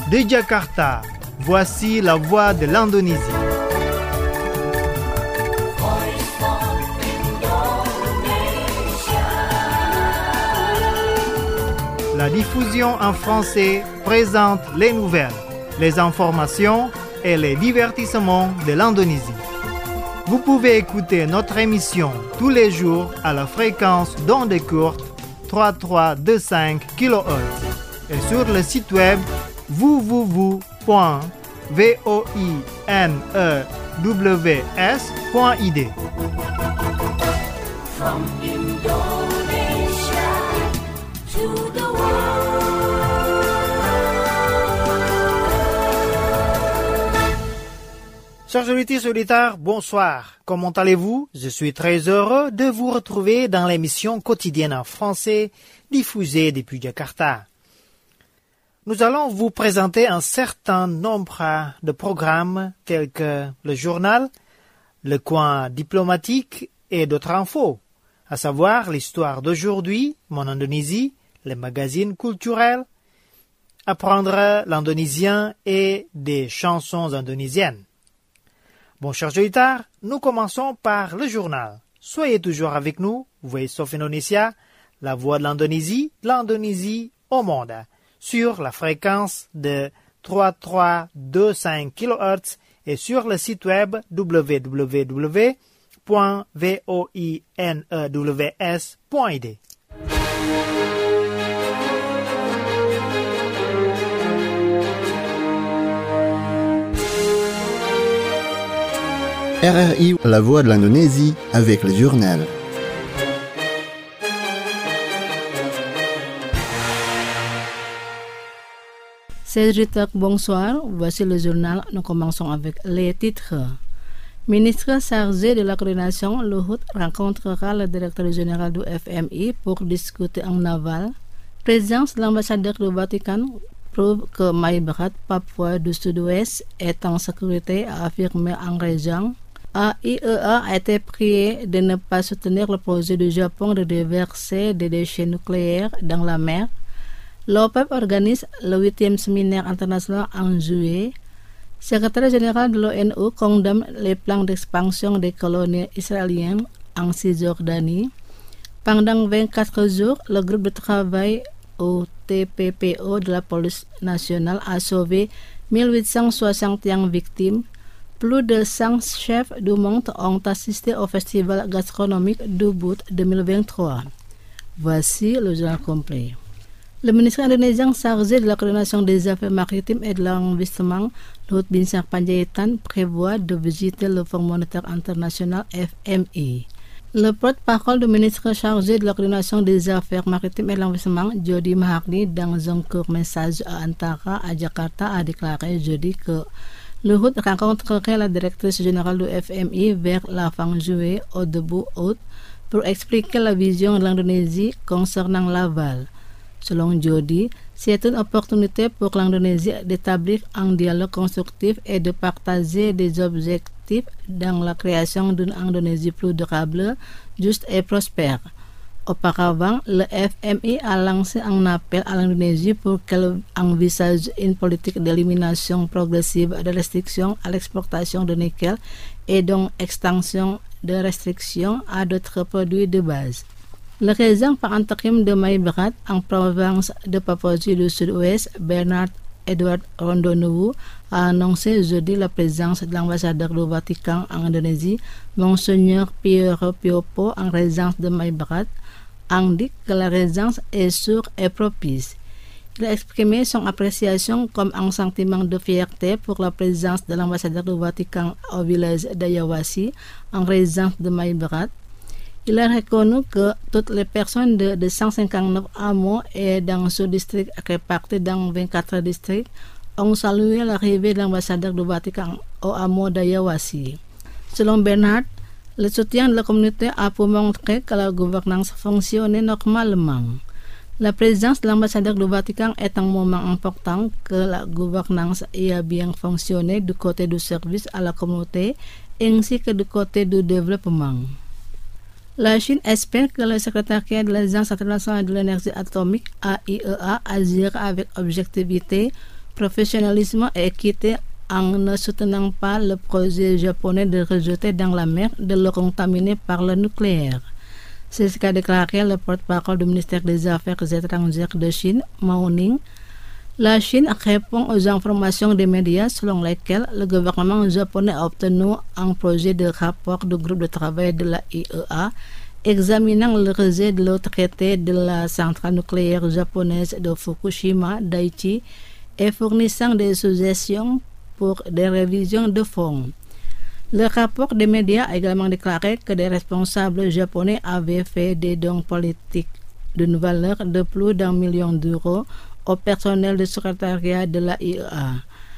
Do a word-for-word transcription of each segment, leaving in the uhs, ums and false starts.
De Jakarta, voici la voix de l'Indonésie. La diffusion en français présente les nouvelles, les informations et les divertissements de l'Indonésie. Vous pouvez écouter notre émission tous les jours à la fréquence d'ondes courtes trente-trois vingt-cinq kilohertz et sur le site web w w w point voinews point i d. From Indonesia to the Chers auditeurs et auditeurs, bonsoir. Comment allez-vous? Je suis très heureux de vous retrouver dans l'émission quotidienne en français diffusée depuis Jakarta. Nous allons vous présenter un certain nombre de programmes tels que le journal, le coin diplomatique et d'autres infos, à savoir l'histoire d'aujourd'hui, mon Indonésie, les magazines culturels, apprendre l'indonésien et des chansons indonésiennes. Bon, chers auditeurs, nous commençons par le journal. Soyez toujours avec nous, Voice of Indonesia, la voix de l'Indonésie, l'Indonésie au monde, sur la fréquence de trente-trois vingt-cinq kilohertz et sur le site web w w w point voinews point i d. R R I, la voix de l'Indonésie, avec le journal. Cédric, bonsoir. Voici le journal. Nous commençons avec les titres. Ministre chargé de la coordination, Luhut rencontrera le directeur général du F M I pour discuter en aval. Présence de l'ambassadeur du Vatican prouve que Maïbrat, Papua du Sud-Ouest, est en sécurité, a affirmé en région. A I E A a été prié de ne pas soutenir le projet du Japon de déverser des déchets nucléaires dans la mer. L'O P E P organise le huitième séminaire international en juillet. Secrétaire général de l'ONU condamne les plans d'expansion des colonies israéliennes en Cisjordanie. Pendant vingt-quatre jours, le groupe de travail au T P P O de la police nationale a sauvé mille huit cent soixante et une victimes. Plus de cent chefs du monde ont assisté au festival gastronomique d'Ubud deux mille vingt-trois. Voici le journal complet. Le ministre indonésien chargé de la coordination des affaires maritimes et de l'investissement, Luhut Binsar Panjaitan, prévoit de visiter le Fonds monétaire international F M I. Le porte-parole du ministre chargé de la coordination des affaires maritimes et de l'investissement, Jody Mahardi, dans un court message à Antara, à Jakarta, a déclaré jeudi que Luhut rencontrerait la directrice générale du F M I vers la fin juillet au début août pour expliquer la vision de l'Indonésie concernant l'aval. Selon Jody, c'est une opportunité pour l'Indonésie d'établir un dialogue constructif et de partager des objectifs dans la création d'une Indonésie plus durable, juste et prospère. Auparavant, le F M I a lancé un appel à l'Indonésie pour qu'elle envisage une politique d'élimination progressive de restrictions à l'exportation de nickel et donc extension de restrictions à d'autres produits de base. Le résident par intérim de Maïbrat en province de Papouasie du Sud-Ouest, Bernard Edward Rondonuwu, a annoncé jeudi la présence de l'ambassadeur du Vatican en Indonésie, Monseigneur Piero Piopo, en résidence de Maïbrat, indique que la résidence est sûre et propice. Il a exprimé son appréciation comme un sentiment de fierté pour la présence de l'ambassadeur du Vatican au village d'Ayawasi, en résidence de Maïbrat. Il a reconnu que toutes les personnes de, de cent cinquante-neuf hameaux et dans ce district répartis dans vingt-quatre districts ont salué l'arrivée de l'ambassadeur du Vatican au hameau d'Ayawasi. Selon Bernard, le soutien de la communauté a pour montrer que la gouvernance fonctionnait normalement. La présence de l'ambassadeur du Vatican est un moment important que la gouvernance ait bien fonctionné du côté du service à la communauté ainsi que du côté du développement. La Chine espère que le secrétariat de l'Agence internationale de l'énergie atomique A I E A agira avec objectivité professionnalisme et équité en ne soutenant pas le projet japonais de rejeter dans la mer de l'eau contaminée par le nucléaire. C'est ce qu'a déclaré le porte-parole du ministère des Affaires étrangères de Chine, Mao Ning. La Chine répond aux informations des médias selon lesquelles le gouvernement japonais a obtenu un projet de rapport du groupe de travail de la I A E A examinant le rejet de l'eau traitée de la centrale nucléaire japonaise de Fukushima Daiichi et fournissant des suggestions pour des révisions de fond. Le rapport des médias a également déclaré que des responsables japonais avaient fait des dons politiques d'une valeur de plus d'un million d'euros au personnel du secrétariat de la I A E A.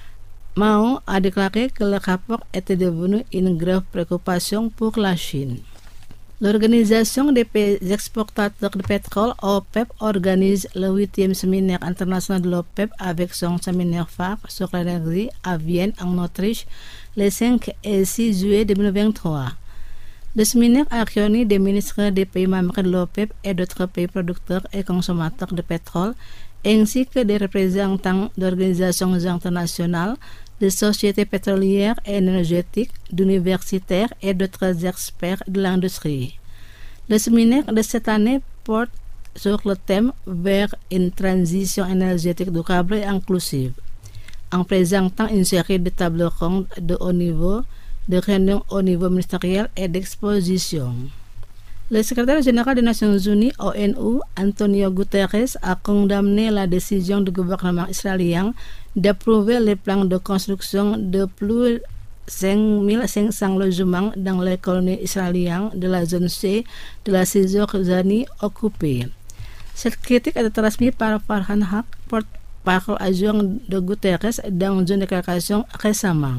Mao a déclaré que le rapport était devenu une grave préoccupation pour la Chine. L'Organisation des pays exportateurs de pétrole, OPEP, organise le huitième séminaire international de l'OPEP avec son séminaire phare sur l'énergie à Vienne, en Autriche, les cinq et six juillet deux mille vingt-trois. Le séminaire a réuni des ministres des pays membres de l'OPEP et d'autres pays producteurs et consommateurs de pétrole, ainsi que des représentants d'organisations internationales, de sociétés pétrolières et énergétiques, d'universitaires et d'autres experts de l'industrie. Le séminaire de cette année porte sur le thème vers une transition énergétique durable et inclusive, en présentant une série de tables rondes de haut niveau, de réunions au niveau ministériel et d'expositions. Le secrétaire général des Nations Unies, O N U, Antonio Guterres, a condamné la décision du gouvernement israélien d'approuver les plans de construction de plus de cinq mille cinq cents logements dans les colonies israéliennes de la zone C de la Cisjordanie occupée. Cette critique a été transmise par Farhan Haq, porte-parole adjoint de Guterres, dans une déclaration récemment.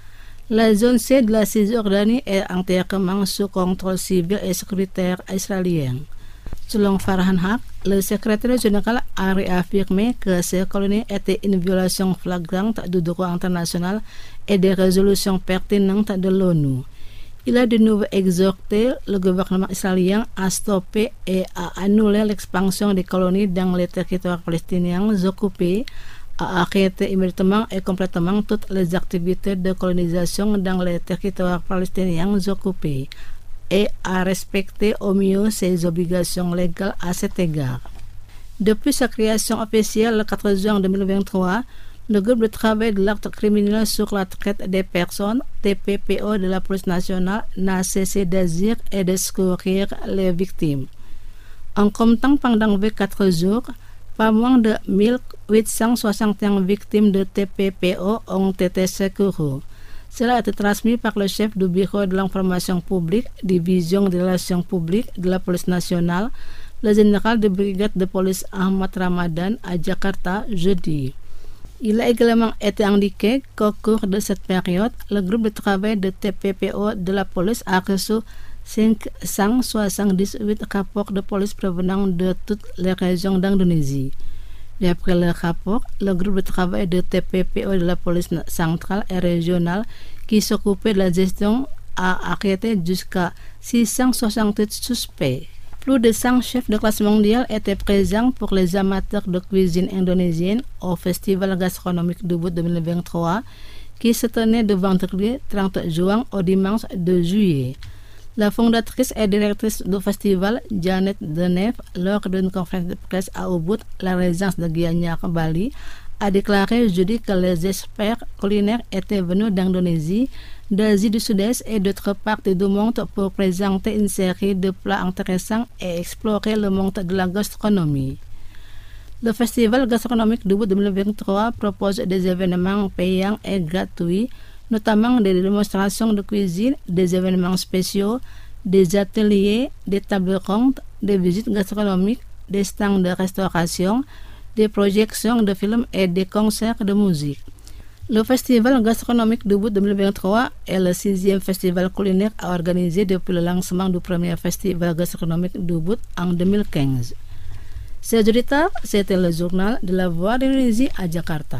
La zone C de la Cisjordanie est entièrement sous contrôle civil et sécuritaire israélien. Selon Farhan Haq, le secrétaire général a réaffirmé que ces colonies étaient une violation flagrante du droit international et des résolutions pertinentes de l'ONU. Il a de nouveau exhorté le gouvernement israélien à stopper et à annuler l'expansion des colonies dans les territoires palestiniens occupés, à arrêter immédiatement et complètement toutes les activités de colonisation dans les territoires palestiniens occupés et à respecter au mieux ses obligations légales à cet égard. Depuis sa création officielle le quatre juin deux mille vingt-trois, le groupe de travail de l'acte criminel sur la traite des personnes, T P P O de la police nationale, n'a cessé d'agir et de secourir les victimes. En comptant pendant vingt-quatre jours, pas moins de mille huit cent soixante et un victimes de T P P O ont été secourues. Cela a été transmis par le chef du bureau de l'information publique, division des relations publiques de la police nationale, le général de brigade de police Ahmad Ramadan à Jakarta jeudi. Il a également été indiqué qu'au cours de cette période, le groupe de travail de T P P O de la police a reçu cinq cent soixante-dix-huit rapports de police provenant de toutes les régions d'Indonésie. D'après le rapport, le groupe de travail de T P P O de la police centrale et régionale qui s'occupait de la gestion a arrêté jusqu'à six cent soixante-huit suspects. Plus de cent chefs de classe mondiale étaient présents pour les amateurs de cuisine indonésienne au Festival gastronomique d'Ubud deux mille vingt-trois qui se tenait de vendredi trente juin au dimanche deux juillet. La fondatrice et directrice du festival, Janet Denef, lors d'une conférence de presse à Ubud, la résidence de Gianyar, Bali, a déclaré jeudi que les experts culinaires étaient venus d'Indonésie, d'Asie du Sud-Est et d'autres parties du monde pour présenter une série de plats intéressants et explorer le monde de la gastronomie. Le festival gastronomique d'Ubud deux mille vingt-trois propose des événements payants et gratuits, notamment des démonstrations de cuisine, des événements spéciaux, des ateliers, des tables rondes, des visites gastronomiques, des stands de restauration, des projections de films et des concerts de musique. Le festival gastronomique d'Ubud deux mille vingt-trois est le sixième festival culinaire à organiser depuis le lancement du premier festival gastronomique d'Ubud en deux mille quinze. Ces auditeurs, c'était le journal de la Voix d'Indonésie à Jakarta.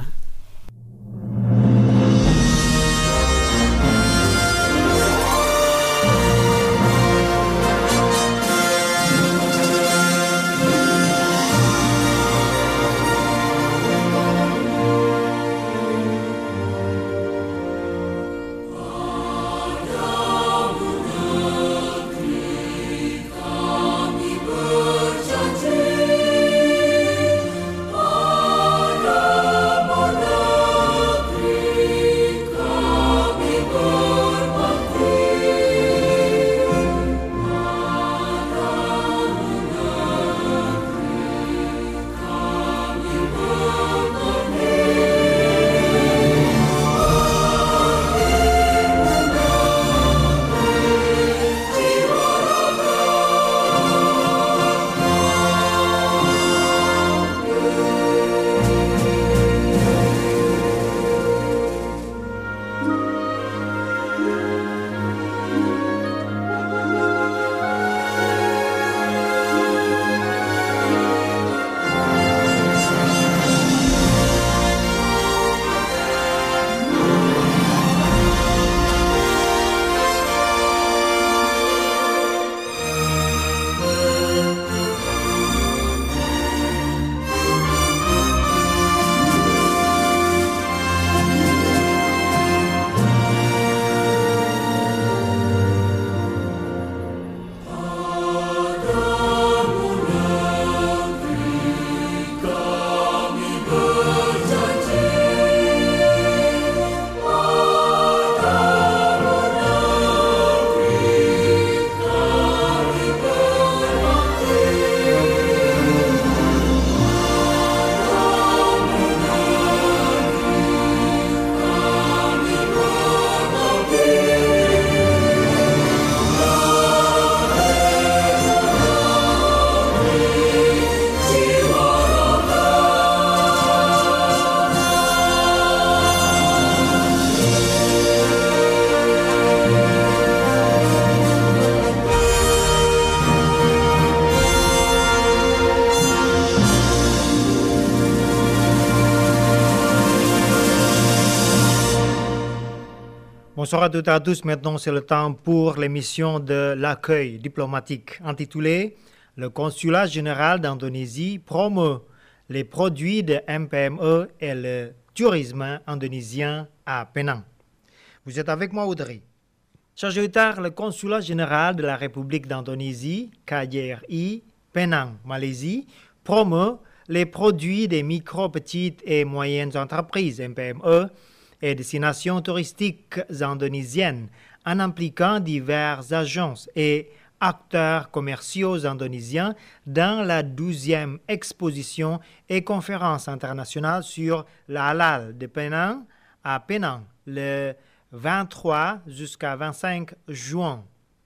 Bonsoir à toutes et à tous. Maintenant, c'est le temps pour l'émission de l'accueil diplomatique intitulée « Le consulat général d'Indonésie promeut les produits de M P M E et le tourisme indonésien à Penang ». Vous êtes avec moi, Audrey. Chers auditeurs, le consulat général de la République d'Indonésie, K J R I, Penang, Malaisie, promeut les produits des micro, petites et moyennes entreprises M P M E et destinations touristiques indonésiennes en impliquant diverses agences et acteurs commerciaux indonésiens dans la douzième exposition et conférence internationale sur la halal de Penang à Penang le vingt-trois jusqu'à vingt-cinq juin.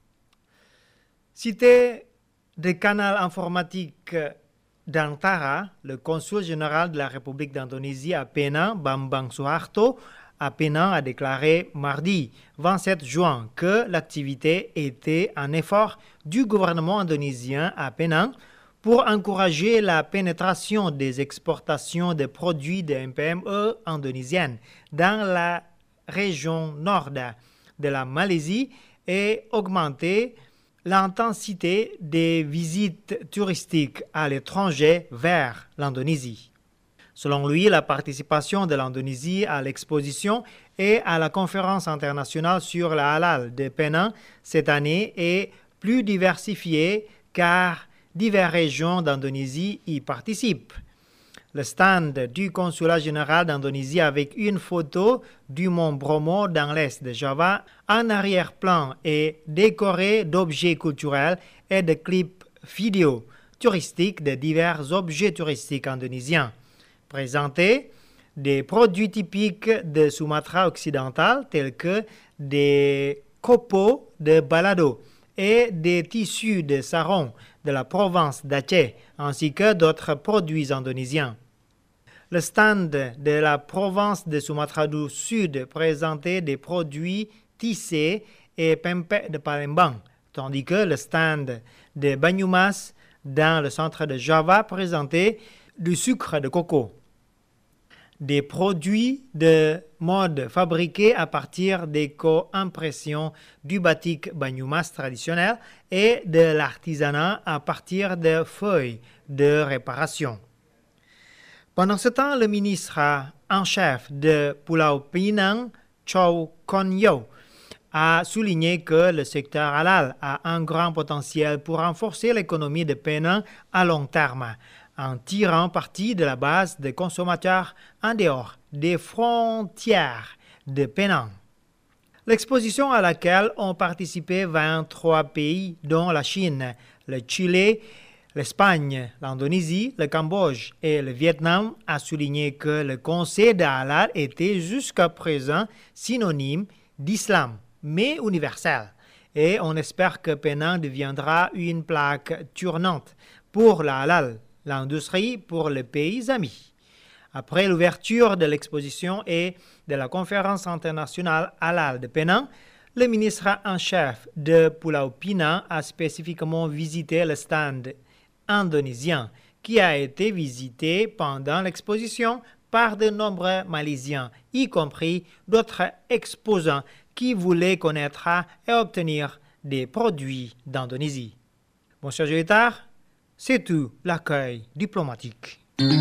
Cité de canal informatique d'Antara, le consul général de la République d'Indonésie à Penang, Bambang Suharto, à Penang a déclaré mardi vingt-sept juin que l'activité était un effort du gouvernement indonésien à Penang pour encourager la pénétration des exportations de produits de M P M E indonésiennes dans la région nord de la Malaisie et augmenter l'intensité des visites touristiques à l'étranger vers l'Indonésie. Selon lui, la participation de l'Indonésie à l'exposition et à la conférence internationale sur la halal de Penang cette année est plus diversifiée car diverses régions d'Indonésie y participent. Le stand du consulat général d'Indonésie avec une photo du mont Bromo dans l'est de Java en arrière-plan est décoré d'objets culturels et de clips vidéo touristiques de divers objets touristiques indonésiens. Présentés des produits typiques de Sumatra occidental tels que des copeaux de balado et des tissus de sarong de la province d'Aceh ainsi que d'autres produits indonésiens. Le stand de la province de Sumatra du Sud présentait des produits tissés et pempek de Palembang, tandis que le stand de Banyumas dans le centre de Java présentait du sucre de coco. Des produits de mode fabriqués à partir des co-impressions du batik Banyumas traditionnel et de l'artisanat à partir de feuilles de réparation. Pendant ce temps, le ministre en chef de Pulau Pinang, Chow Kon Yeow, a souligné que le secteur halal a un grand potentiel pour renforcer l'économie de Penang à long terme, en tirant parti de la base des consommateurs en dehors des frontières de Penang. L'exposition à laquelle ont participé vingt-trois pays, dont la Chine, le Chili, l'Espagne, l'Indonésie, le Cambodge et le Vietnam, a souligné que le concept de halal était jusqu'à présent synonyme d'islam, mais universel. Et on espère que Penang deviendra une plaque tournante pour la halal, l'industrie pour les pays amis. Après l'ouverture de l'exposition et de la conférence internationale halal de Penang, le ministre en chef de Pulau Pinang a spécifiquement visité le stand indonésien qui a été visité pendant l'exposition par de nombreux Malaisiens, y compris d'autres exposants qui voulaient connaître et obtenir des produits d'Indonésie. Bon, chers auditeurs, c'est tout l'accueil diplomatique.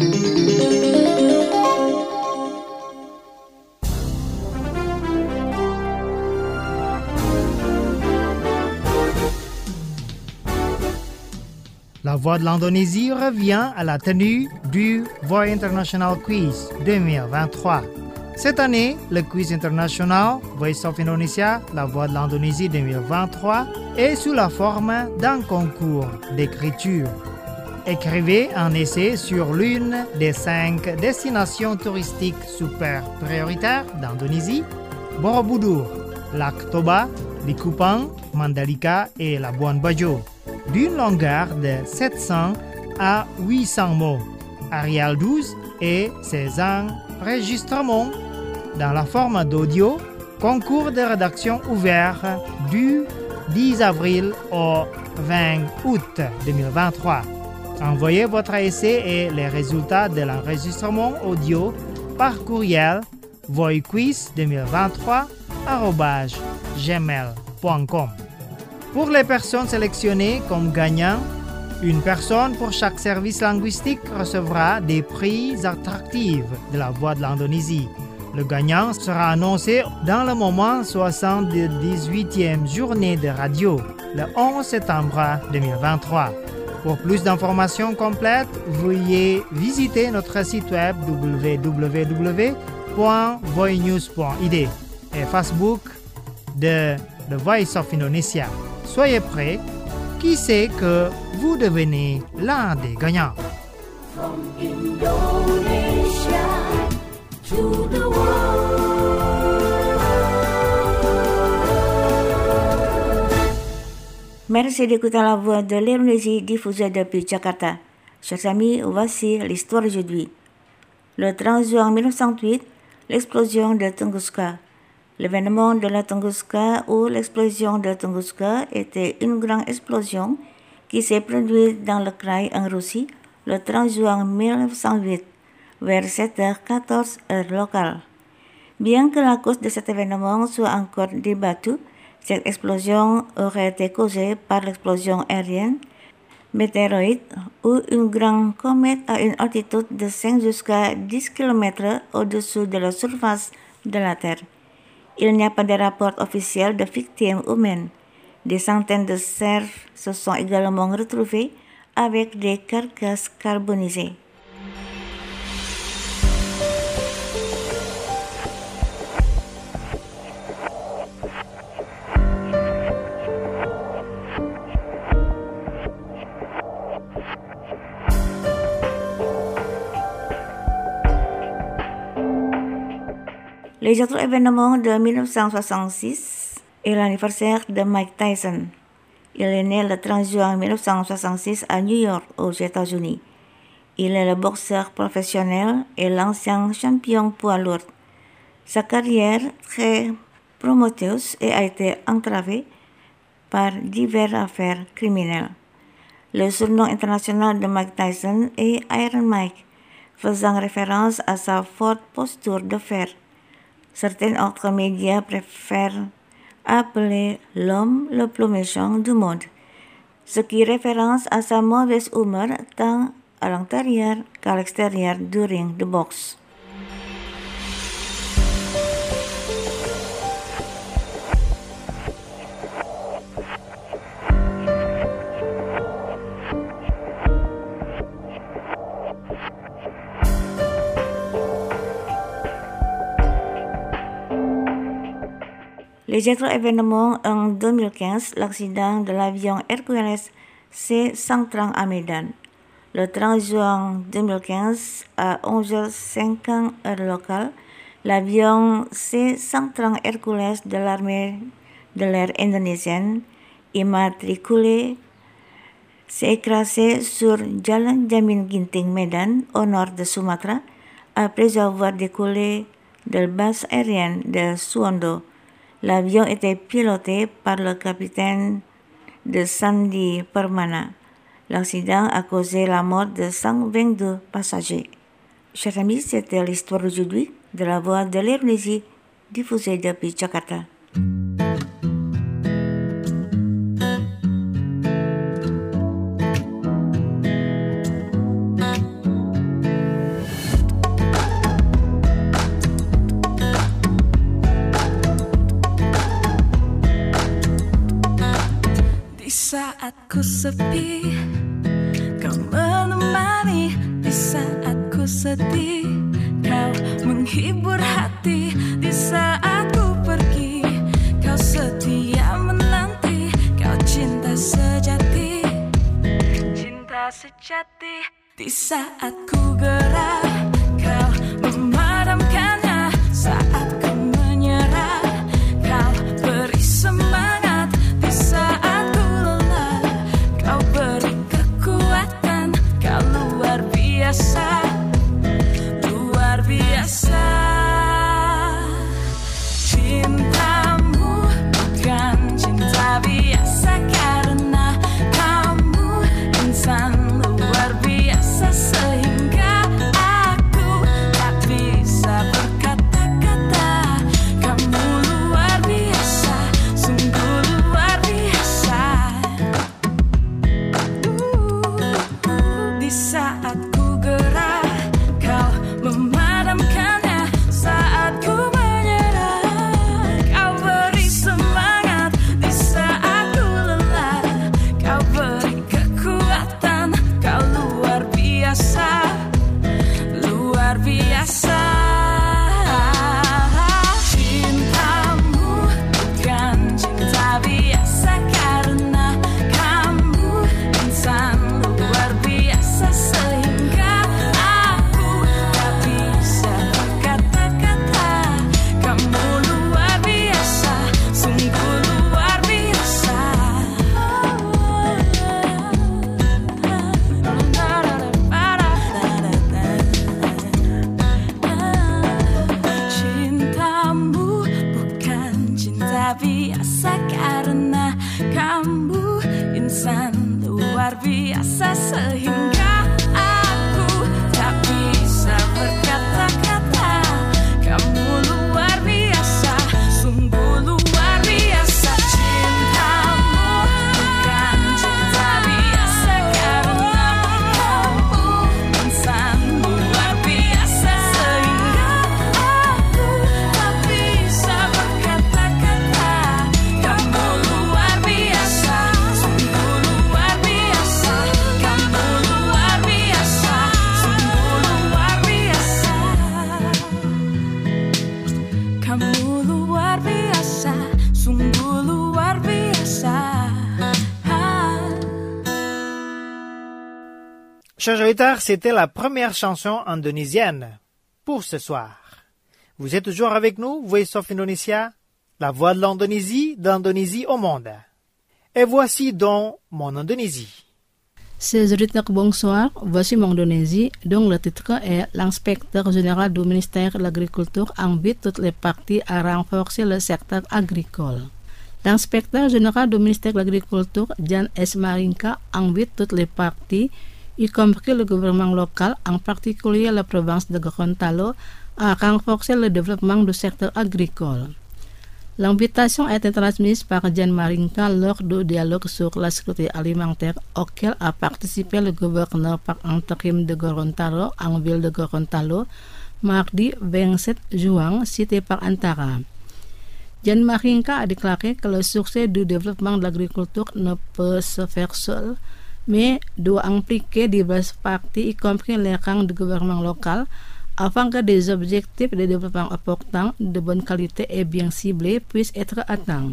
La Voix de l'Indonésie revient à la tenue du Voix International Quiz deux mille vingt-trois. Cette année, le quiz international Voice of Indonesia, la Voix de l'Indonésie deux mille vingt-trois, est sous la forme d'un concours d'écriture. Écrivez un essai sur l'une des cinq destinations touristiques super prioritaires d'Indonésie, Borobudur, Lac Toba, Likupang, Mandalika et Labuan Bajo, d'une longueur de sept cents à huit cents mots, Arial douze et ses enregistrements dans la forme d'audio, concours de rédaction ouvert du dix avril au vingt août deux mille vingt-trois. Envoyez votre essai et les résultats de l'enregistrement audio par courriel voiquiz deux mille vingt-trois arobase gmail point com. Pour les personnes sélectionnées comme gagnants, une personne pour chaque service linguistique recevra des prix attractifs de la Voix de l'Indonésie. Le gagnant sera annoncé dans le moment soixante-dix-huitième journée de radio, le onze septembre deux mille vingt-trois. Pour plus d'informations complètes, veuillez visiter notre site web w w w point voinews point i d et Facebook de The Voice of Indonesia. Soyez prêts, qui sait que vous devenez l'un des gagnants. From Indonesia to the world. Merci d'écouter la voix de l'Indonésie diffusée depuis Jakarta. Chers amis, voici l'histoire d'aujourd'hui. Le trente juin mille neuf cent huit, l'explosion de Tunguska. L'événement de la Tunguska ou l'explosion de Tunguska était une grande explosion qui s'est produite dans le Krai en Russie le trente juin mille neuf cent huit, vers sept heures quatorze heure locale. Bien que la cause de cet événement soit encore débattue, cette explosion aurait été causée par l'explosion aérienne, météorite ou une grande comète à une altitude de cinq jusqu'à dix kilomètres au-dessous de la surface de la Terre. Il n'y a pas de rapport officiel de victimes humaines. Des centaines de cerfs se sont également retrouvés avec des carcasses carbonisées. Les autres événements de mille neuf cent soixante-six est l'anniversaire de Mike Tyson. Il est né le trente juin mille neuf cent soixante-six à New York, aux États-Unis. Il est le boxeur professionnel et l'ancien champion poids lourd. Sa carrière très prometteuse a été entravée par diverses affaires criminelles. Le surnom international de Mike Tyson est Iron Mike, faisant référence à sa forte posture de fer. Certains autres médias préfèrent appeler l'homme le plus méchant du monde, ce qui référence à sa mauvaise humeur tant à l'intérieur qu'à l'extérieur du ring de boxe. Les autres événements en deux mille quinze, l'accident de l'avion Hercules C cent trente à Medan. Le trente juin deux mille quinze, à onze heures cinquante heure locale, l'avion C cent trente Hercules de l'armée de l'air indonésienne, immatriculé, s'est écrasé sur Jalan Jamin Ginting, Medan, au nord de Sumatra, après avoir décollé de la base aérienne de Suwondo. L'avion était piloté par le capitaine de Sandi Permana. L'accident a causé la mort de cent vingt-deux passagers. Chers amis, c'était l'histoire d'aujourd'hui de la voix de l'Indonésie diffusée depuis Jakarta. Saat ku sepi, kau menemani. Di saat ku sedih, kau menghibur hati. Di saat ku pergi, kau setia menanti. Kau cinta sejati, cinta sejati. Di saat ku gerah, kau memadamkannya. Saat ku menyerah, kau beri semangat. Di saat biasa, luar biasa. Cintamu bukan cinta biasa, karena kamu insan luar biasa, sehingga Chers auditeurs, c'était la première chanson indonésienne pour ce soir. Vous êtes toujours avec nous, Voice of Indonesia, la voix de l'Indonésie, d'Indonésie au monde. Et voici donc mon Indonésie. Ces auditeurs, bonsoir. Voici mon Indonésie, dont le titre est l'inspecteur général du ministère de l'Agriculture invite toutes les parties à renforcer le secteur agricole. L'inspecteur général du ministère de l'Agriculture, Jan S. Maringka, invite toutes les parties, y compris le gouvernement local, en particulier la province de Gorontalo, à renforcer le développement du secteur agricole. L'invitation a été transmise par Jan Maringka lors du dialogue sur la sécurité alimentaire auquel a participé le gouverneur par intérim de Gorontalo en ville de Gorontalo, mardi vingt-sept juin, cité par Antara. Jan Maringka a déclaré que le succès du développement de l'agriculture ne peut se faire seul, mais doit impliquer diverses parties, y compris les rangs du gouvernement local, afin que des objectifs de développement importants, de bonne qualité et bien ciblés puissent être atteints.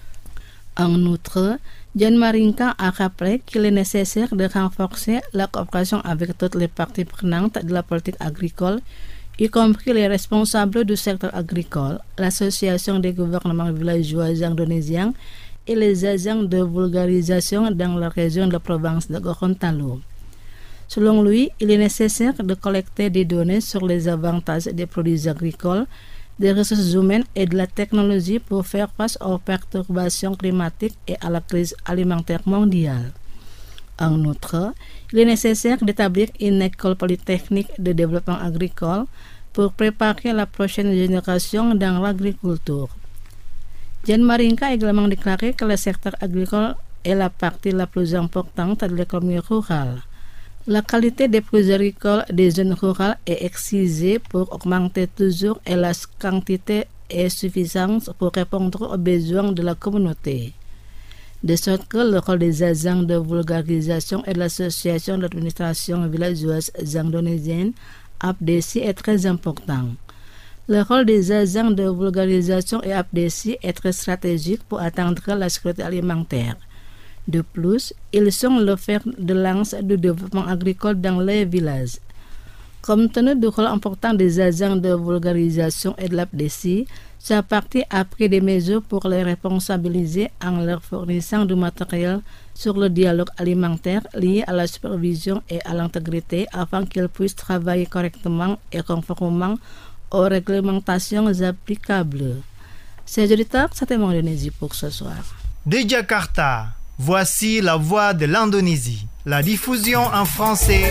En outre, Jan Maringka a rappelé qu'il est nécessaire de renforcer la coopération avec toutes les parties prenantes de la politique agricole, y compris les responsables du secteur agricole, l'association des gouvernements villageois indonésiens et les agents de vulgarisation dans la région de la province de Gorontalo. Selon lui, il est nécessaire de collecter des données sur les avantages des produits agricoles, des ressources humaines et de la technologie pour faire face aux perturbations climatiques et à la crise alimentaire mondiale. En outre, il est nécessaire d'établir une école polytechnique de développement agricole pour préparer la prochaine génération dans l'agriculture. Jan Maringka a également déclaré que le secteur agricole est la partie la plus importante de l'économie rurale. La qualité des produits agricoles des zones rurales est exigée pour augmenter toujours et la quantité est suffisante pour répondre aux besoins de la communauté. De sorte que le rôle des agents de vulgarisation et de l'association d'administration villageoise indonésienne A P D C I est très important. Le rôle des agents de vulgarisation et A P D C I est très stratégique pour atteindre la sécurité alimentaire. De plus, ils sont le fer de lance du développement agricole dans les villages. Compte tenu du rôle important des agents de vulgarisation et de l'A P D C I, sa partie a pris des mesures pour les responsabiliser en leur fournissant du matériel sur le dialogue alimentaire lié à la supervision et à l'intégrité afin qu'ils puissent travailler correctement et conformément aux réglementations applicables. Ces auditeurs, c'était mon Indonésie pour ce soir. De Jakarta, voici la voix de l'Indonésie. La diffusion en français.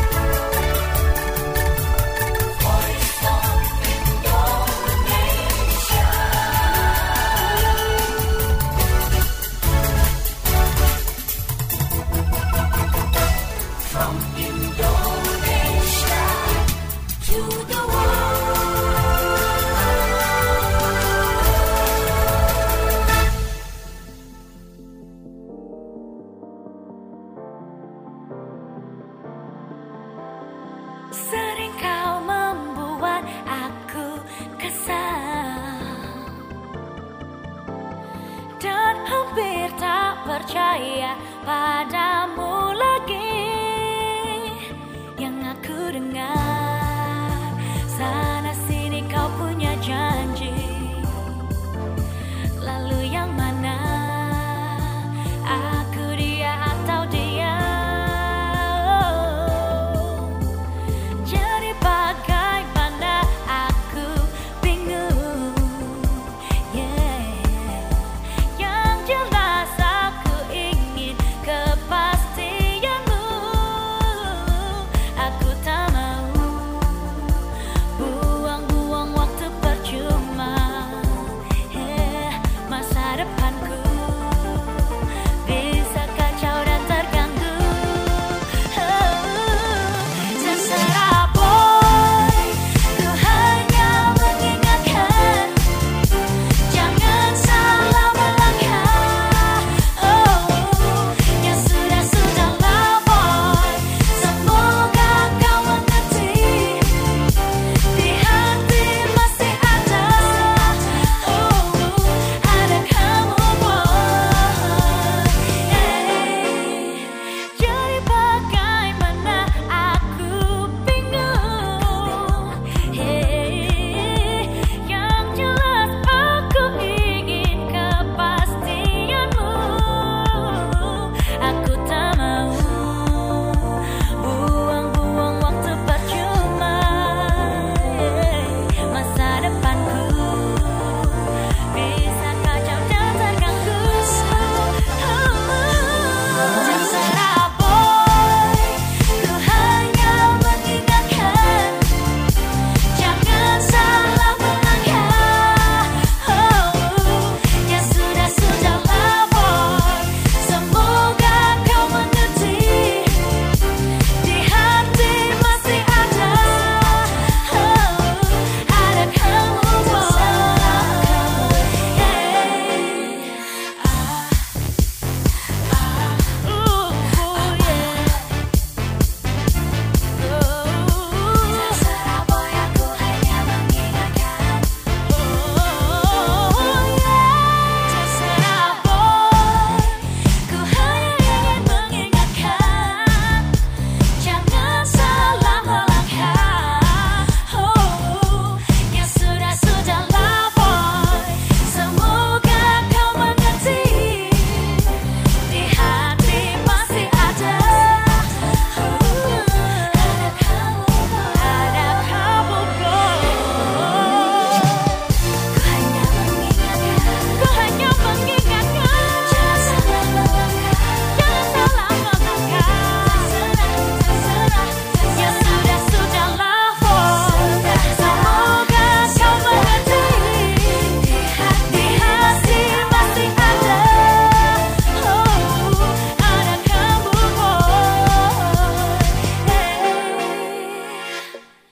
Sering kau membuat aku kesal dan hampir tak percaya padamu lagi. Yang aku dengar sana sini kau punya janji, lalu yang mana? Aku dia atau dia? Pas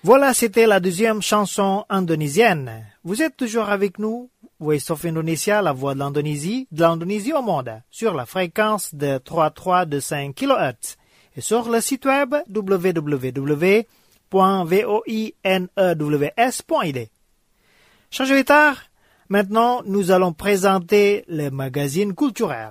Voilà, c'était la deuxième chanson indonésienne. Vous êtes toujours avec nous, Voice of Indonesia, la voix de l'Indonésie, de l'Indonésie au monde, sur la fréquence de trois virgule trois deux cinq kilohertz et sur le site web w w w point voinews point i d. Chers auditeurs, maintenant nous allons présenter le magazine culturel.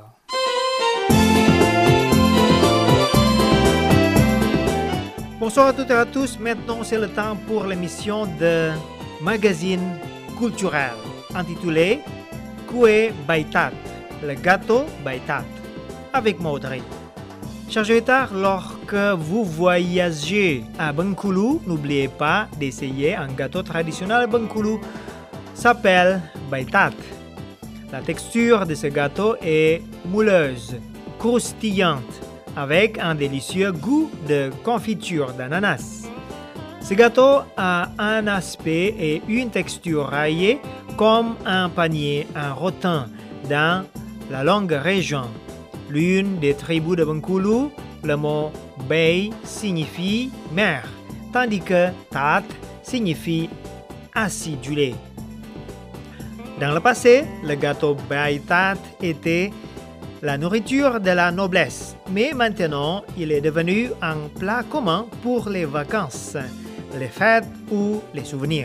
Bonsoir à toutes et à tous. Maintenant, c'est le temps pour l'émission de magazine culturel intitulée Kue Baitat, le gâteau Baitat, avec Maudrey. Chers auditeurs, lorsque vous voyagez à Bengkulu, n'oubliez pas d'essayer un gâteau traditionnel Bengkulu, s'appelle Baitat. La texture de ce gâteau est mouleuse, croustillante, avec un délicieux goût de confiture d'ananas. Ce gâteau a un aspect et une texture raillée comme un panier en rotin dans la longue région. L'une des tribus de Bengkulu, le mot Bay signifie mer, tandis que Tat signifie acidulé. Dans le passé, le gâteau Baitat était la nourriture de la noblesse, mais maintenant il est devenu un plat commun pour les vacances, les fêtes ou les souvenirs.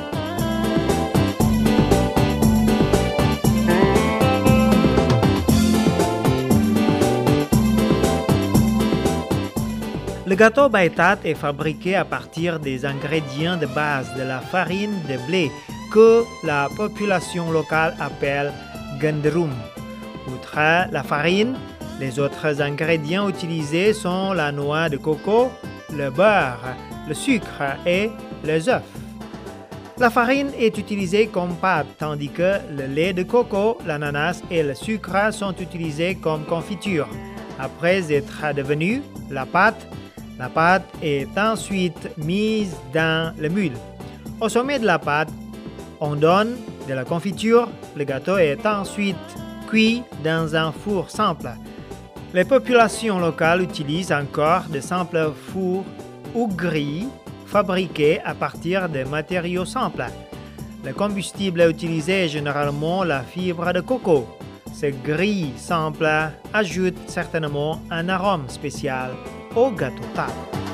Le gâteau Baitat est fabriqué à partir des ingrédients de base de la farine de blé que la population locale appelle genderum. Outre la farine, les autres ingrédients utilisés sont la noix de coco, le beurre, le sucre et les œufs. La farine est utilisée comme pâte, tandis que le lait de coco, l'ananas et le sucre sont utilisés comme confiture. Après être devenu la pâte, la pâte est ensuite mise dans le moule. Au sommet de la pâte, on donne de la confiture. Le gâteau est ensuite cuit dans un four simple. Les populations locales utilisent encore de simples fours ou grilles fabriqués à partir de matériaux simples. Le combustible utilisé est généralement la fibre de coco. Ces grilles simples ajoutent certainement un arôme spécial au gâteau Tat.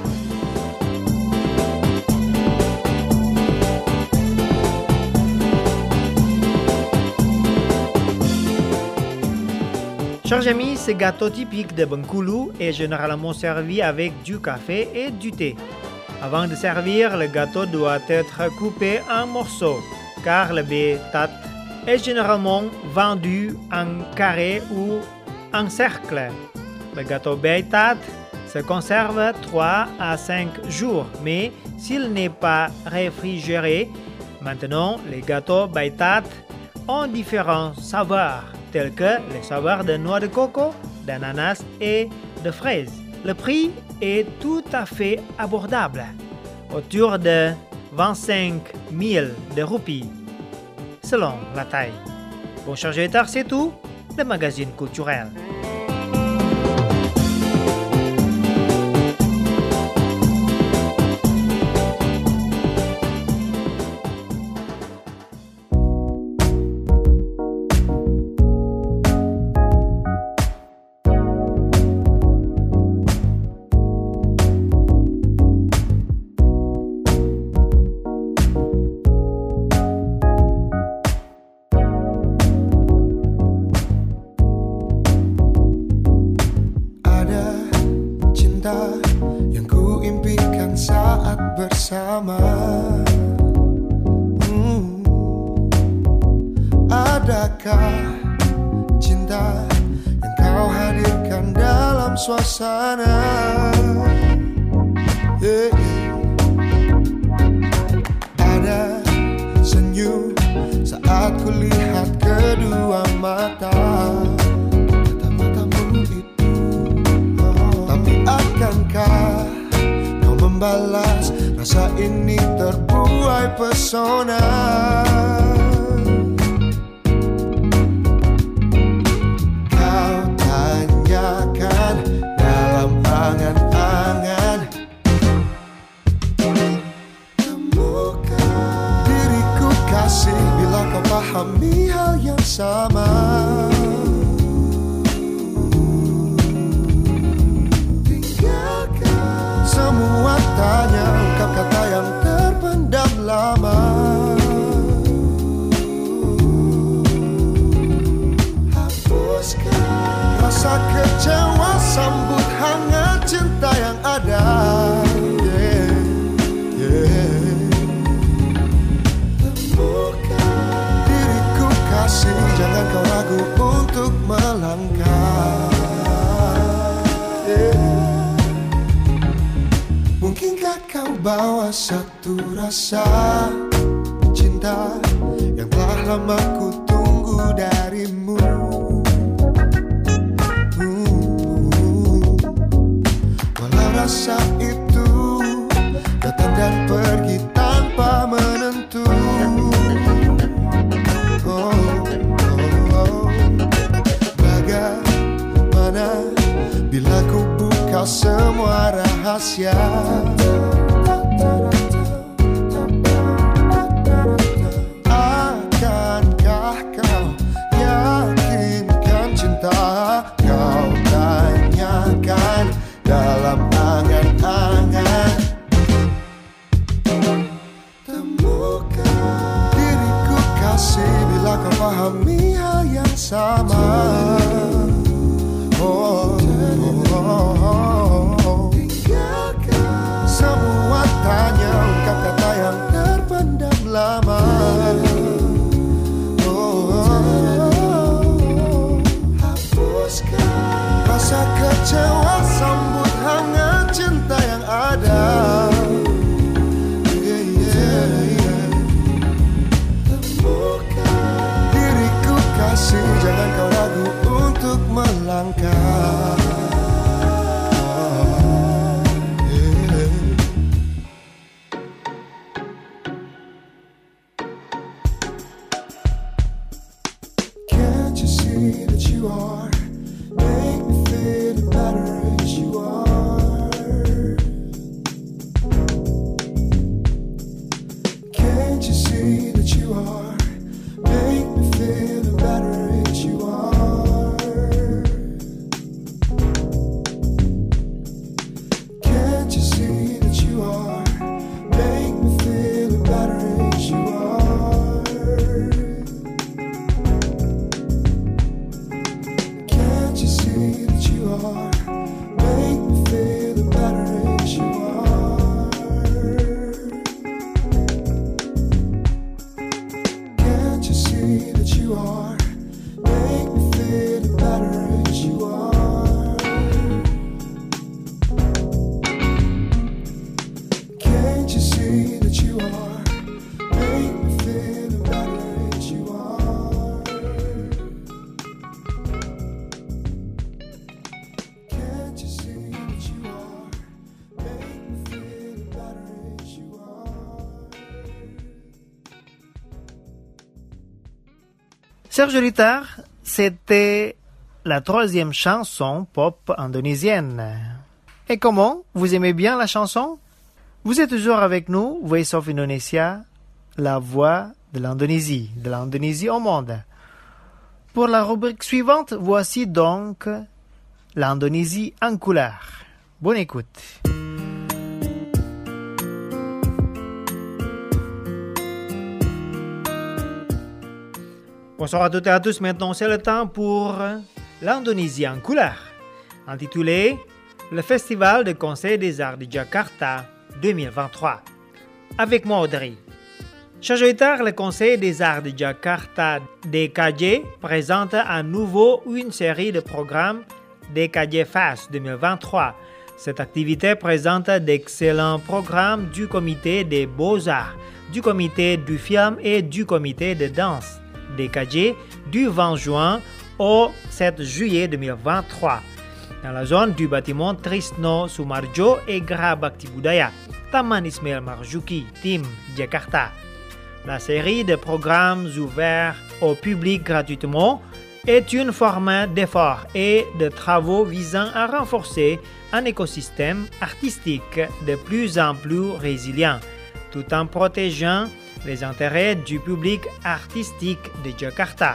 Chers amis, ce gâteau typique de Bengkulu est généralement servi avec du café et du thé. Avant de servir, le gâteau doit être coupé en morceaux, car le Baitat est généralement vendu en carré ou en cercle. Le gâteau Baitat se conserve trois à cinq jours, mais s'il n'est pas réfrigéré, maintenant les gâteaux Baitat ont différents saveurs, tels que les saveurs de noix de coco, d'ananas et de fraises. Le prix est tout à fait abordable, autour de vingt-cinq mille de roupies, selon la taille. Bon, chers auditeurs, c'est tout, le magazine culturel. bersama. hmm. Adakah cinta yang kau hadirkan dalam suasana? yeah. Ada senyum saat kulihat kedua mata. Mata-matamu itu, oh. Tapi akankah kau membalas rasa ini terbuai pesona? Kau tanyakan dalam angan-angan, ragu untuk melangkah. Yeah. Mungkinkah kau bawa satu rasa cinta yang telah lama ku tunggu darimu. hmm. Walau rasa itu datang dan pergi tanpa menentu. Oh, oh, oh. Bagaimana bila ku buka semua rahasia? Akankah kau yakinkan cinta? Kau tanyakan dalam angan-angan. Temukan diriku kasih bila kau pahami hal yang sama. Oh, oh, oh, oh. Tinggalkan semua tanya, ungkap kata yang terpendam lama. Oh, oh, oh. Hapuskan rasa kecewa, sambut hangat cinta yang ada. Yeah, yeah, yeah. Temukan diriku kasih, jangan kau ragu untuk melangkah. Can't you see that you are, make me feel better as you are. Can't you see that you are, make me feel better as you are. Can't you see that you are, make me feel better as you are. Can't you see that you are, make me feel better as you are. Can't you see that you are, make me feel better as you are. Can't you see that you are, make me feel better as you are. Can't you see that you are, make me feel better as you are. Serge Litard, c'était la troisième chanson pop indonésienne. Et comment? Vous aimez bien la chanson? Vous êtes toujours avec nous, Voice of Indonesia, la voix de l'Indonésie, de l'Indonésie au monde. Pour la rubrique suivante, voici donc l'Indonésie en couleur. Bonne écoute. Bonsoir à toutes et à tous. Maintenant, c'est le temps pour l'Indonésie en couleur, intitulé le Festival de Conseil des Arts de Jakarta deux mille vingt-trois. Avec moi, Audrey. Chaque jour, le Conseil des Arts de Jakarta D K J présente à nouveau une série de programmes D K J Fest deux mille vingt-trois. Cette activité présente d'excellents programmes du Comité des Beaux-Arts, du Comité du Film et du Comité de Danse D K J du vingt juin au sept juillet deux mille vingt-trois dans la zone du bâtiment Trisno Sumarjo et Geraha Bakti Budaya, Taman Ismail Marzuki, Tim, Jakarta. La série de programmes ouverts au public gratuitement est une forme d'effort et de travaux visant à renforcer un écosystème artistique de plus en plus résilient, tout en protégeant les intérêts du public artistique de Jakarta.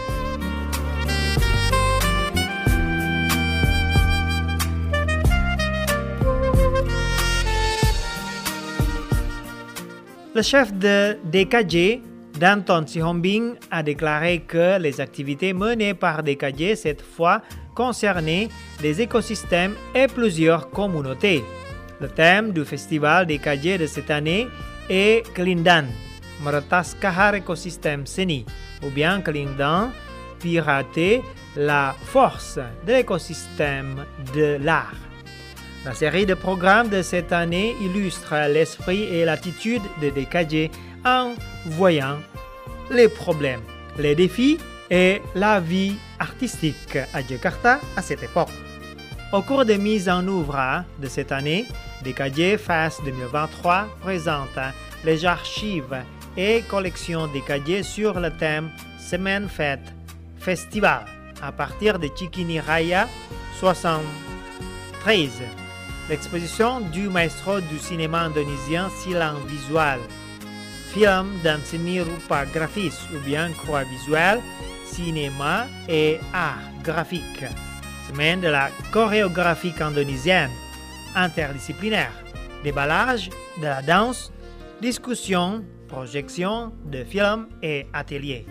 Le chef de D K J, Danton Sihombing, a déclaré que les activités menées par D K J cette fois concernaient des écosystèmes et plusieurs communautés. Le thème du festival D K J de cette année est Kelindan, Meretas Kahar Ekosistem Seni, ou bien Kelindan, pirater la force de l'écosystème de l'art. La série de programmes de cette année illustre l'esprit et l'attitude de D K J en voyant les problèmes, les défis et la vie artistique à Jakarta à cette époque. Au cours des mises en œuvre de cette année, D K J F A S deux mille vingt-trois présente les archives et collections D K J sur le thème Semaine Fête Festival à partir de Cikini Raya soixante-treize. L'exposition du maestro du cinéma indonésien Silang Visual, film dan seni rupa grafis ou bien croix visuelle, cinéma et art graphique. Semaine de la chorégraphie indonésienne, interdisciplinaire, déballage de la danse, discussion, projection de films et ateliers.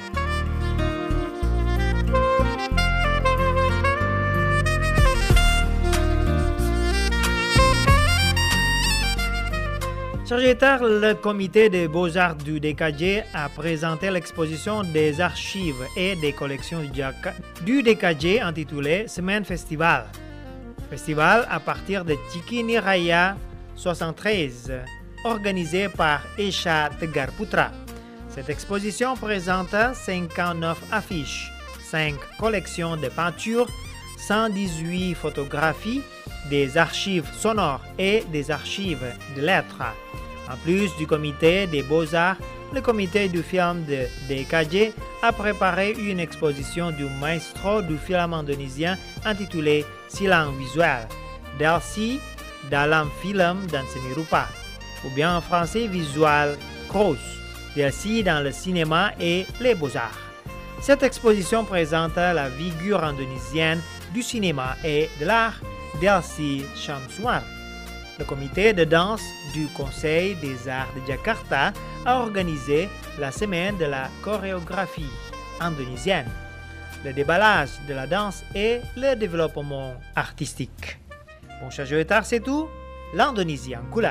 Sagitaire, le comité des beaux-arts du D K J a présenté l'exposition des archives et des collections du D K J intitulée Semaine Festival. Festival à partir de Cikini Raya soixante-treize, organisé par Esha Tegar Putra. Cette exposition présente cinquante-neuf affiches, cinq collections de peintures, cent dix-huit photographies, des archives sonores et des archives de lettres. En plus du comité des beaux-arts, le comité du film de D K J a préparé une exposition du maestro du film indonésien intitulée Silang Visual, Delsi dalam film dan seni rupa, ou bien en français Visual Cross, Delsi dans le cinéma et les beaux-arts. Cette exposition présente la figure indonésienne du cinéma et de l'art Delsi Shamsuar. Le comité de danse du Conseil des arts de Jakarta a organisé la semaine de la chorégraphie indonésienne, le déballage de la danse et le développement artistique. Bon, chers auditeurs, c'est tout. L'Indonésie en couleur.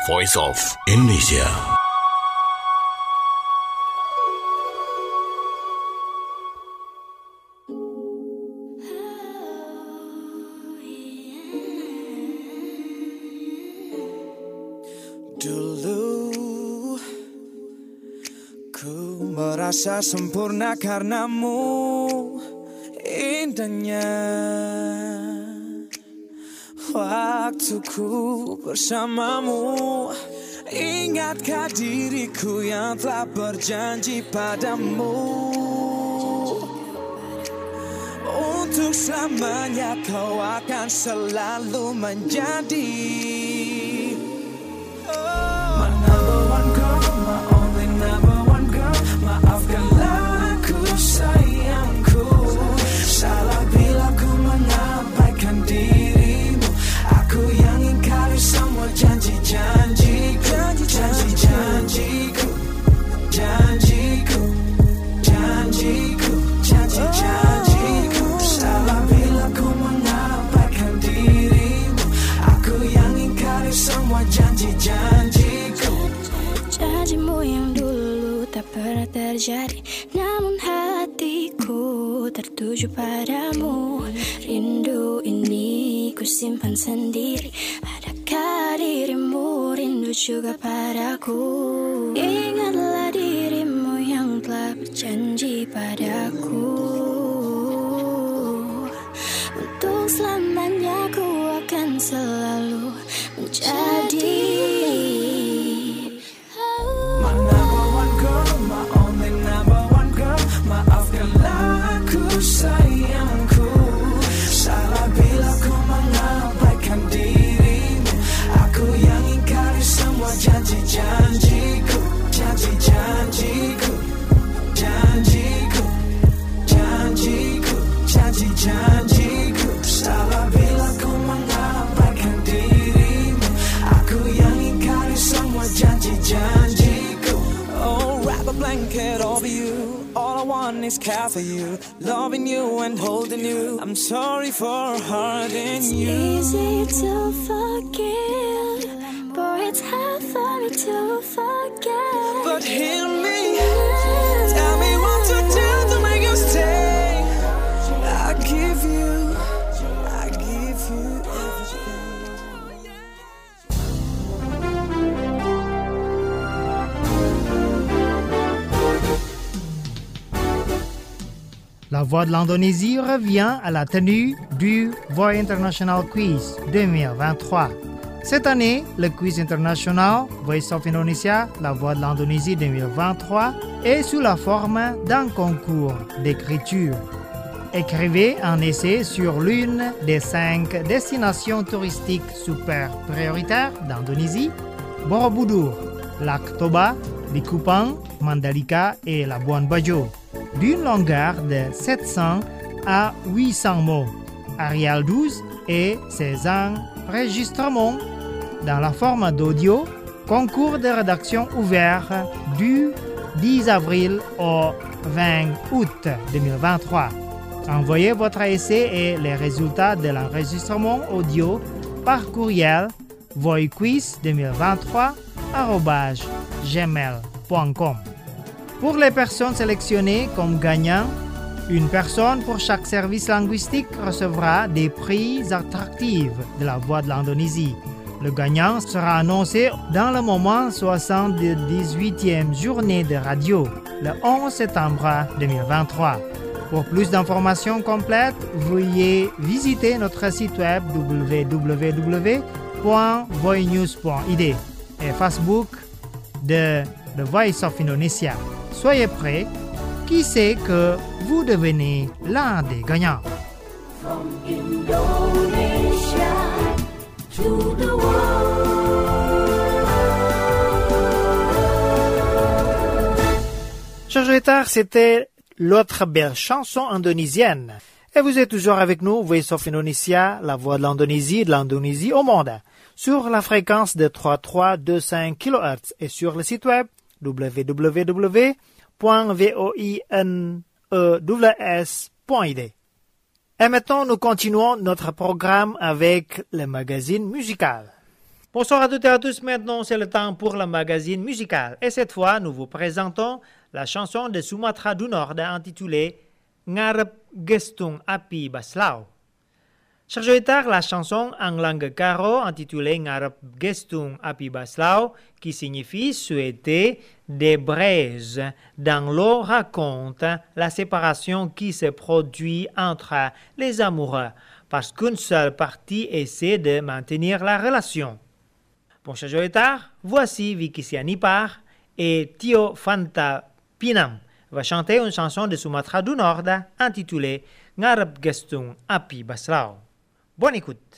Voice of Indonesia. Dulu ku merasa sempurna karenamu, indahnya waktuku bersamamu. Ingatkah diriku yang telah berjanji padamu, untuk selamanya kau akan selalu menjadi my number one girl, my only number one girl. Maafkanlah aku sayangku, salah bila ku mengabaikan dirimu. Aku yang ingkari semua janji-janjiku, janji-janjiku, janjiku, janjiku, janji-janjiku. Salah bila ku mengabaikan dirimu. Aku yang ingkari semua janji-janjiku. Janjimu yang dulu tak pernah terjadi, namun hatiku tertuju padamu. Rindu ini ku simpan sendiri. Adakah dirimu rindu juga padaku? Ingatlah dirimu yang telah berjanji padaku, untuk selamanya ku akan selalu menjadi my number one girl, my only number one girl. Maafkanlah aku sayangku, salah bila ku mengabaikan dirimu. Aku yang ingkari semua janji-janjiku, janji-janjiku, janjiku, janjiku, janji-janjiku. Salah bila ku mengabaikan dirimu. Aku yang ingkari semua janji-janjiku. Oh, wrap a blanket over you. All I want is care for you, loving you and holding you. I'm sorry for hurting you. It's easy to forgive, but it's hard for me to forget. But hear me, tell me what to do to make you stay. I give you, I give you everything. La Voix de l'Indonésie revient à la tenue du Voix International Quiz deux mille vingt-trois. Cette année, le quiz international Voice of Indonesia, La Voix de l'Indonésie deux mille vingt-trois est sous la forme d'un concours d'écriture. Écrivez un essai sur l'une des cinq destinations touristiques super prioritaires d'Indonésie: Borobudur, Lac Toba, Likupang, Mandalika et Labuan Bajo, d'une longueur de sept cents à huit cents mots. Arial douze et ses enregistrements dans la forme d'audio. Concours de rédaction ouvert du dix avril au vingt août deux mille vingt-trois. Envoyez votre essai et les résultats de l'enregistrement audio par courriel voiquiz deux mille vingt-trois arobase gmail point com. Pour les personnes sélectionnées comme gagnants, une personne pour chaque service linguistique recevra des prix attractifs de la Voix de l'Indonésie. Le gagnant sera annoncé dans le moment soixante-dix-huitième journée de radio, le onze septembre deux mille vingt-trois. Pour plus d'informations complètes, veuillez visiter notre site web w w w point voinews point i d et Facebook de The Voice of Indonesia. Soyez prêts, qui sait que vous devenez l'un des gagnants. From Indonesia to the world. Chers auditeurs, c'était l'autre belle chanson indonésienne. Et vous êtes toujours avec nous, Voice of Indonesia, la voix de l'Indonésie, de l'Indonésie au monde, sur la fréquence de trois mille trois cent vingt-cinq kilohertz et sur le site web w w w point voinews point i d. Et maintenant, nous continuons notre programme avec le magazine musical. Bonsoir à toutes et à tous. Maintenant, c'est le temps pour le magazine musical. Et cette fois, nous vous présentons la chanson de Sumatra du Nord intitulée Ngarep Gestung Api Baslao. Chers auditeurs, la chanson en langue karo intitulée Ngarep Gestung Api Baslao, qui signifie souhaiter des braises dans l'eau, raconte la séparation qui se produit entre les amoureux parce qu'une seule partie essaie de maintenir la relation. Bon, chers auditeurs, voici Vicky Sianipar et Tio Fanta Pinam va chanter une chanson de Sumatra du Nord intitulée Ngarep Gestung Api Baslao. Bonne écoute.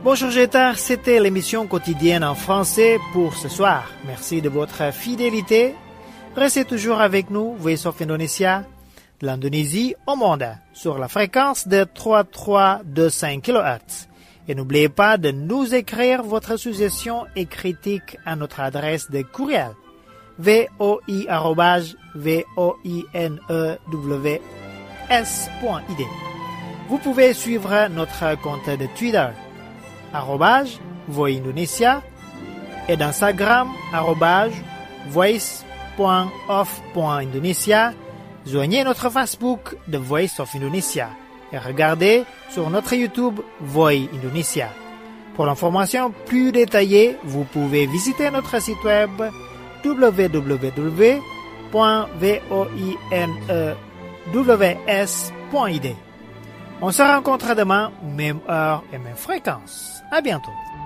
Bonjour Jetar, c'était l'émission quotidienne en français pour ce soir. Merci de votre fidélité. Restez toujours avec nous, Voice of Indonesia, de l'Indonésie au monde, sur la fréquence de trois mille trois cent vingt-cinq kilohertz. Et n'oubliez pas de nous écrire votre suggestion et critique à notre adresse de courriel voi arobase voinews point i d. Vous pouvez suivre notre compte de Twitter arobase Voix Indonesia et d'Instagram arobase voice point of point indonesia. Joignez notre Facebook The Voice of Indonesia et regardez sur notre YouTube Voix Indonesia. Pour l'information plus détaillée, vous pouvez visiter notre site web w w w point voinews point i d. On se rencontre demain, même heure et même fréquence. À bientôt.